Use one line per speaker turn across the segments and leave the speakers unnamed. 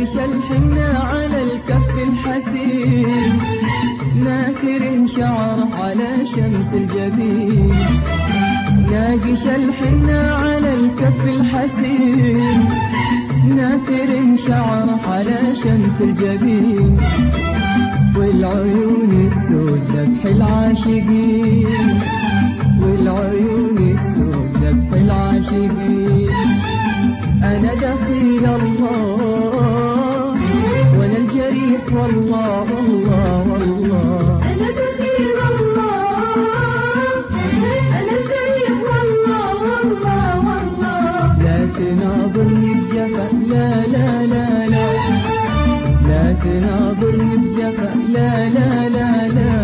ناقش الحنة على الكف الحسين، ناثر شعره على شمس الجبين. ناقش الحنة على الكف الحسين، ناثر شعره على شمس الجبين. والعيون السود ذبح العاشقين، والعيون السود ذبح العاشقين. أنا دخيل الله وأنا الجريح والله والله والله.
أنا دخيل الله أنا الجريح والله والله والله.
لا تناظرني بجفا لا لا لا لا، لا تناظرني بجفا لا لا لا لا.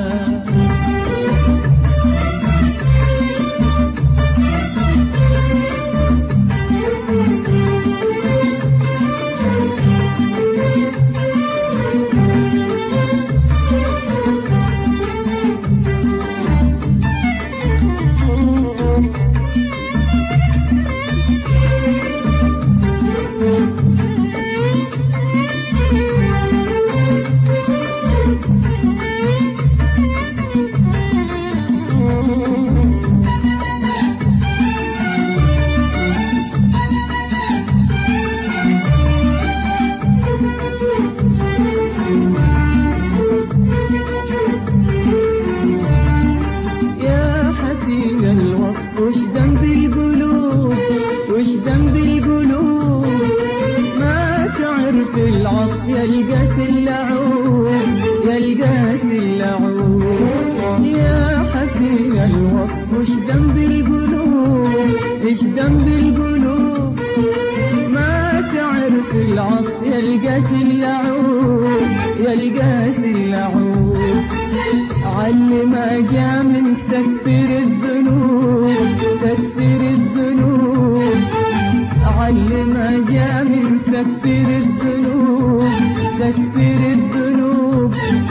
وش ذنب القلوب وش ذنب القلوب، ما تعرف العطف يا القاس اللعوب يا القاس اللعوب. يا حسين الوصف وش ذنب القلوب ايش ذنب القلوب، ما تعرف العطف يا القاس اللعوب يا القاس اللعوب. علي ما جا منك تكفر الذنوب تكفر الذنوب، علي ما جا منك تكفر الذنوب تكفر الذنوب.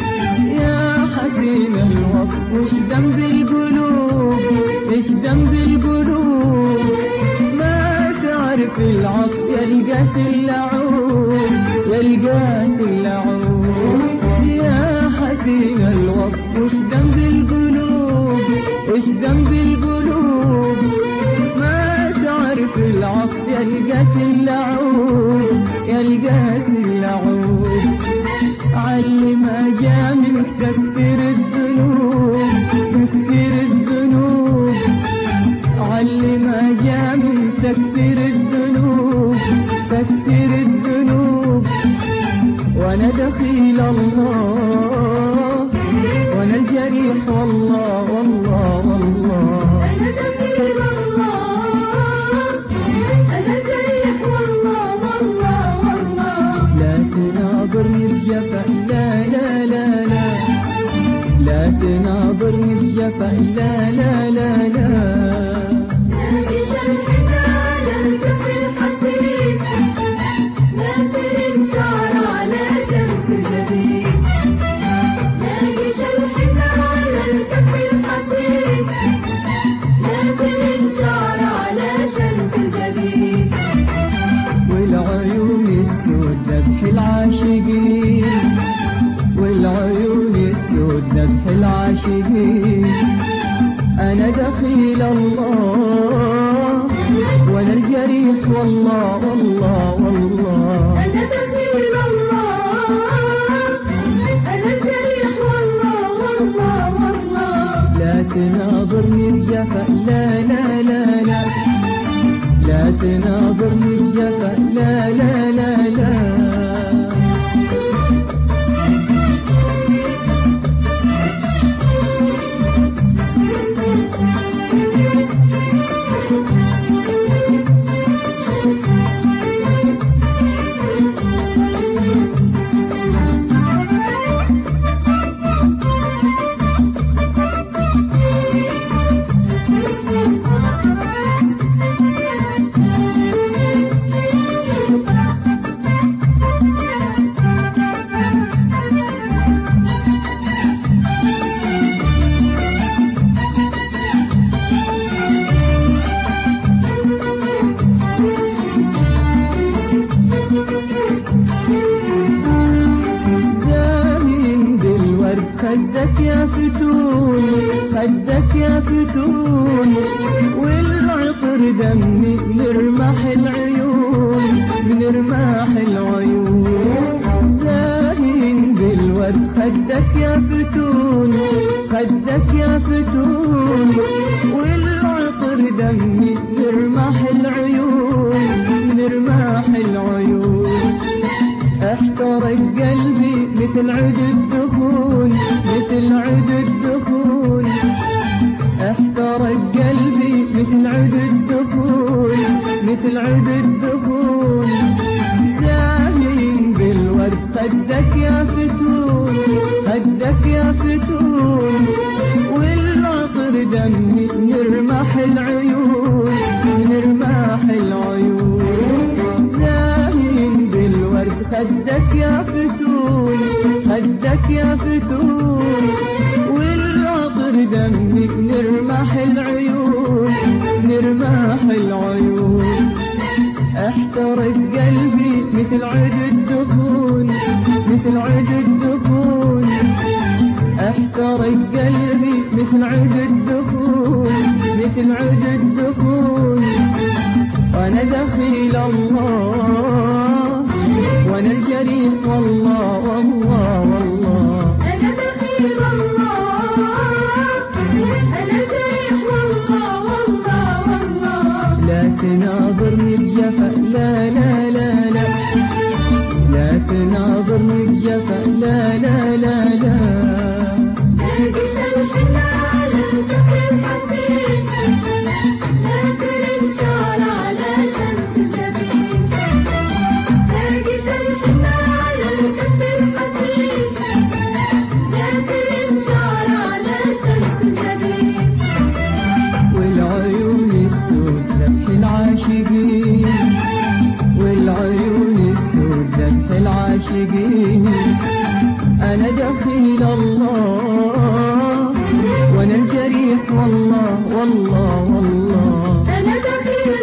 يا حسين الوصف وش ذنب القلوب ايش ذنب القلوب، ما تعرف العطف يا القاس اللعوب يا القاس اللعوب. يا حسين الوصف وش ذنب القلوب وش ذنب القلوب، ما تعرف العطف يا القاس اللعوب يا القاس اللعوب. علي ما جا منك تكفر الذنوب تكفر الذنوب، علي ما جا منك تكفر الذنوب تكفر الذنوب. وانا دخيل الله وانا الجريح والله والله والله.
أنا دخيل الله أنا الجريح والله والله والله.
لا تناظرني بجفا لا لا لا لا، لا تناظرني بجفا لا لا لا لا.
ناقش الحنة على الكف الحسين، ناثر شعره على شمس الجبين. ناقش الحنة على الكف الحسين، ناثر شعره على شمس الجبين.
والعيون السود ذبح العاشقين، والعيون السود ذبح العاشقين. أنا دخيل الله وأنا الجريح والله والله والله.
أنا دخيل الله أنا الجريح والله والله والله.
لا تناظرني بجفا لا لا لا لا، لا تناظرني بجفا لا لا لا لا. خدك يا فتون، خدك يا فتون، والعطر دمي نرمح العيون، بنرمح العيون، زاهين بالورد خدك يا فتون، خدك يا فتون، والعطر دمي نرمح العيون، نرمح العيون، احترق قلبي مثل عود الدخون، مثل عود الدخون، احترق قلبي مثل عود الدخون، مثل عود الدخون، زاهين بالورد خدك يا فتون، خدك يا فتون، والعطر دمي نرمح العيون، نرمح العيون، زاهين بالورد خدك يا فتون، خدك يا فتون، والعطر دمي نرمح العيون، نرمح العيون، احترق قلبي مثل عود الدخون، مثل عود الدخون، احترق قلبي مثل عود الدخون، مثل عود الدخون، وانا دخيل الله وانا الجريح والله والله والله،
أنا دخيل الله، أنا جريح والله والله والله.
لا تناظرني بجفا، لا لا لا لا، لا تناظرني بجفا، لا لا لا لا،
ناقش الحنة على الكف الحزين، لا تنشال على شمس الجبين، ناقش الحنة على الكف الحزين، لا تنشال على شمس الجبين،
والعيون السود ذبح العاشقين، والعيون السود ذبح العاشقين، أنا دخيل الله وأنا الجريح والله والله والله،
أنا دخيل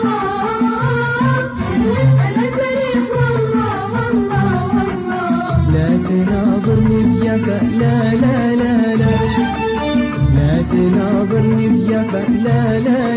الله، أنا جريح والله والله والله.
لا تناظرني بجفا، لا لا لا لا، لا تناظرني بجفا، لا لا